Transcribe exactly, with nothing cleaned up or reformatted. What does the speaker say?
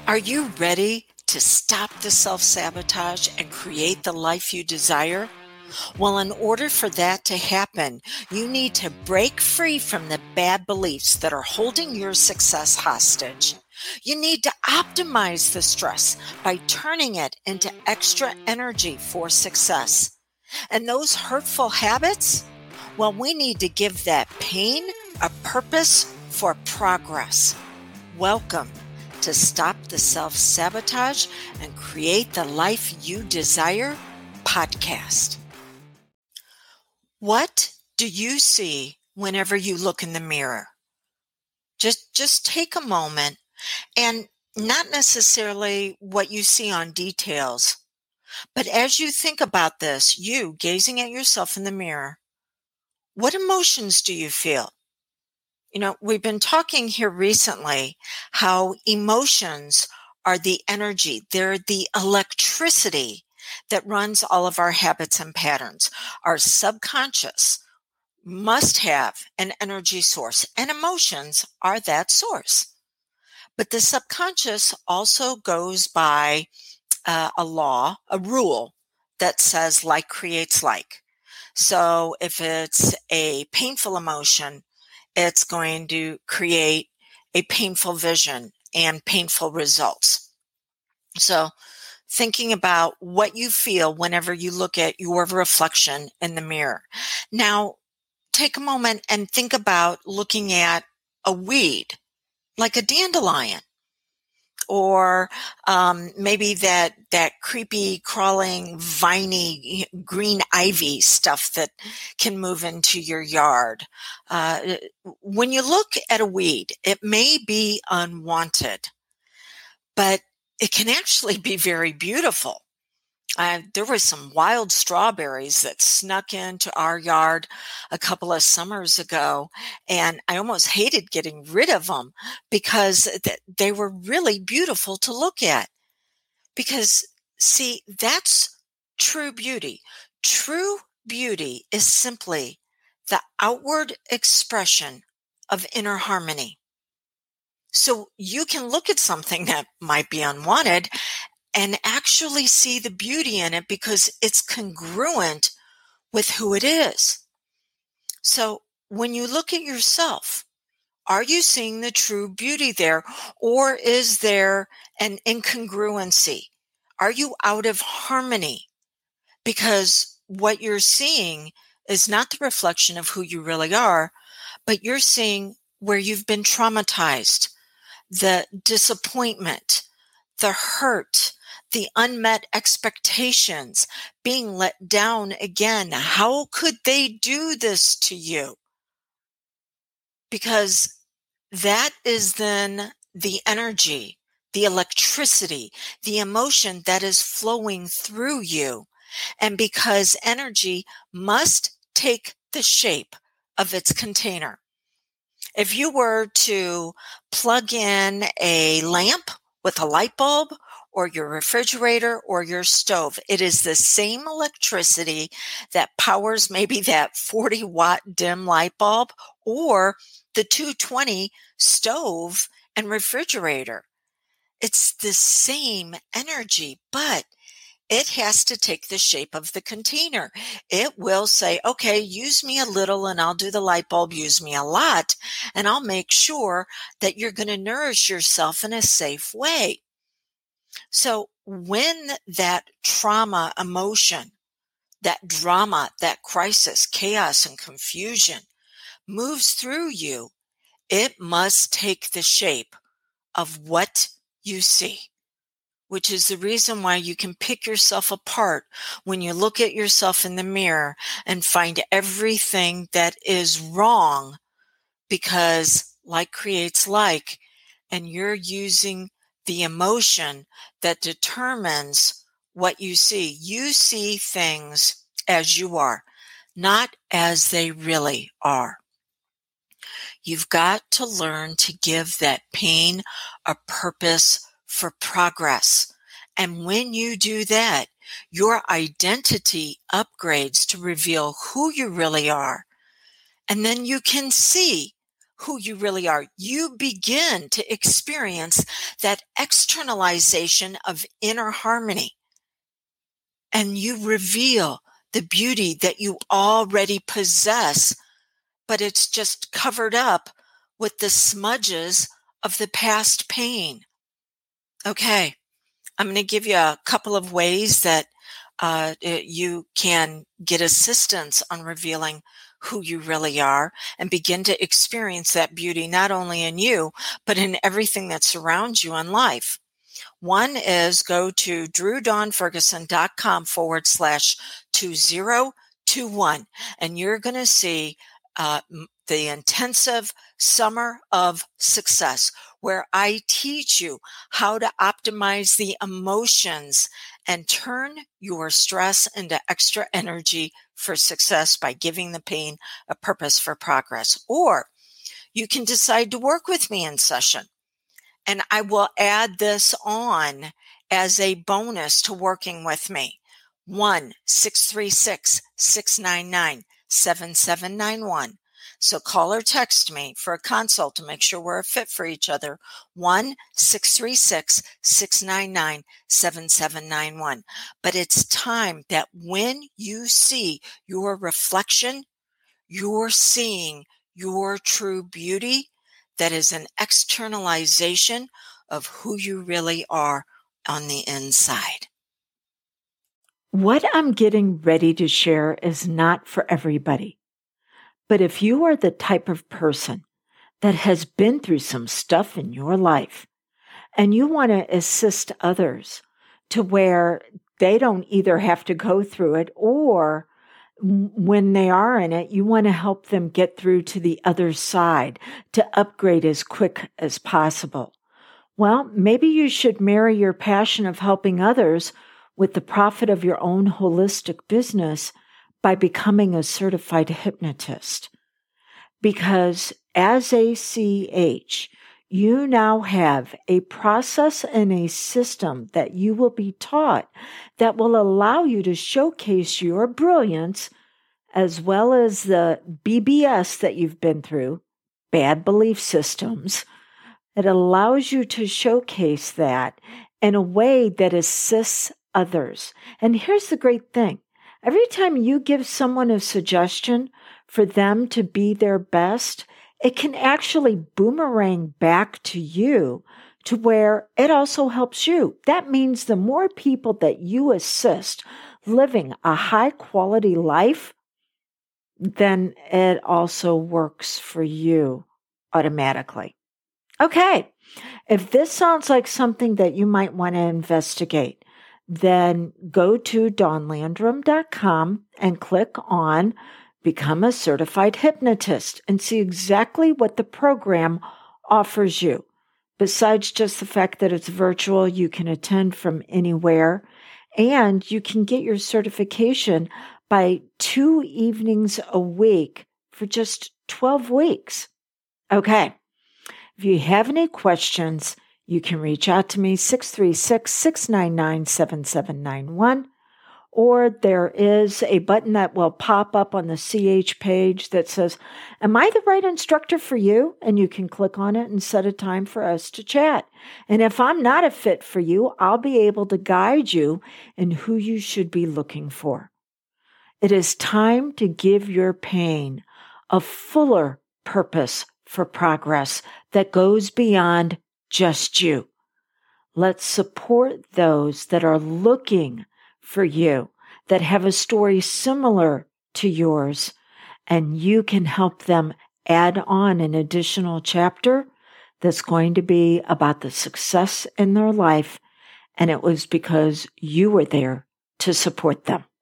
Are you ready to stop the self-sabotage and create the life you desire? Well, in order for that to happen, you need to break free from the bad beliefs that are holding your success hostage. You need to optimize the stress by turning it into extra energy for success. And those hurtful habits? Well, we need to give that pain a purpose for progress. Welcome to Stop the Self-Sabotage and Create the Life You Desire podcast. What do you see whenever you look in the mirror? Just, just take a moment, and not necessarily what you see on details, but as you think about this, you gazing at yourself in the mirror, what emotions do you feel? You know, we've been talking here recently how emotions are the energy. They're the electricity that runs all of our habits and patterns. Our subconscious must have an energy source, and emotions are that source. But the subconscious also goes by uh, a law, a rule that says like creates like. So if it's a painful emotion, it's going to create a painful vision and painful results. So thinking about what you feel whenever you look at your reflection in the mirror. Now, take a moment and think about looking at a weed, like a dandelion, or um, maybe that that creepy, crawling, viney, green ivy stuff that can move into your yard. Uh, when you look at a weed, it may be unwanted, but it can actually be very beautiful. Uh, there were some wild strawberries that snuck into our yard a couple of summers ago, and I almost hated getting rid of them because th- they were really beautiful to look at. Because, see, that's true beauty. True beauty is simply the outward expression of inner harmony. So you can look at something that might be unwanted and actually see the beauty in it because it's congruent with who it is. So when you look at yourself, are you seeing the true beauty there, or is there an incongruency? Are you out of harmony? Because what you're seeing is not the reflection of who you really are, but you're seeing where you've been traumatized, the disappointment, the hurt, the unmet expectations, being let down again. How could they do this to you? Because that is then the energy, the electricity, the emotion that is flowing through you. And because energy must take the shape of its container. If you were to plug in a lamp with a light bulb, or your refrigerator, or your stove, it is the same electricity that powers maybe that forty watt dim light bulb or the two twenty stove and refrigerator. It's the same energy, but it has to take the shape of the container. It will say, okay, use me a little and I'll do the light bulb, use me a lot, and I'll make sure that you're going to nourish yourself in a safe way. So when that trauma emotion, that drama, that crisis, chaos, and confusion moves through you, it must take the shape of what you see, which is the reason why you can pick yourself apart when you look at yourself in the mirror and find everything that is wrong, because like creates like, and you're using the emotion that determines what you see. You see things as you are, not as they really are. You've got to learn to give that pain a purpose for progress. And when you do that, your identity upgrades to reveal who you really are. And then you can see who you really are. You begin to experience that externalization of inner harmony. And you reveal the beauty that you already possess, but it's just covered up with the smudges of the past pain. Okay, I'm going to give you a couple of ways that uh, you can get assistance on revealing who you really are and begin to experience that beauty not only in you, but in everything that surrounds you in life. One is go to drewdawnferguson.com forward slash 2021, and you're going to see uh, the intensive summer of success, where I teach you how to optimize the emotions and turn your stress into extra energy for success by giving the pain a purpose for progress. Or you can decide to work with me in session, and I will add this on as a bonus to working with me. one six three six, six nine nine, seven seven nine one. So call or text me for a consult to make sure we're a fit for each other. one six three six, six nine nine, seven seven nine one. But it's time that when you see your reflection, you're seeing your true beauty. That is an externalization of who you really are on the inside. What I'm getting ready to share is not for everybody. But if you are the type of person that has been through some stuff in your life and you want to assist others to where they don't either have to go through it, or when they are in it, you want to help them get through to the other side to upgrade as quick as possible. Well, maybe you should marry your passion of helping others with the profit of your own holistic business by becoming a certified hypnotist. Because as a C H, you now have a process and a system that you will be taught that will allow you to showcase your brilliance as well as the B B S that you've been through, bad belief systems. It allows you to showcase that in a way that assists others. And here's the great thing. Every time you give someone a suggestion for them to be their best, it can actually boomerang back to you to where it also helps you. That means the more people that you assist living a high quality life, then it also works for you automatically. Okay, if this sounds like something that you might want to investigate, then go to dawn landrum dot com and click on Become a Certified Hypnotist and see exactly what the program offers you. Besides just the fact that it's virtual, you can attend from anywhere, and you can get your certification by two evenings a week for just twelve weeks. Okay. If you have any questions, you can reach out to me, six three six, six nine nine, seven seven nine one. Or there is a button that will pop up on the C H page that says, am I the right instructor for you? And you can click on it and set a time for us to chat. And if I'm not a fit for you, I'll be able to guide you in who you should be looking for. It is time to give your pain a fuller purpose for progress that goes beyond just you. Let's support those that are looking for you, that have a story similar to yours, and you can help them add on an additional chapter that's going to be about the success in their life, and it was because you were there to support them.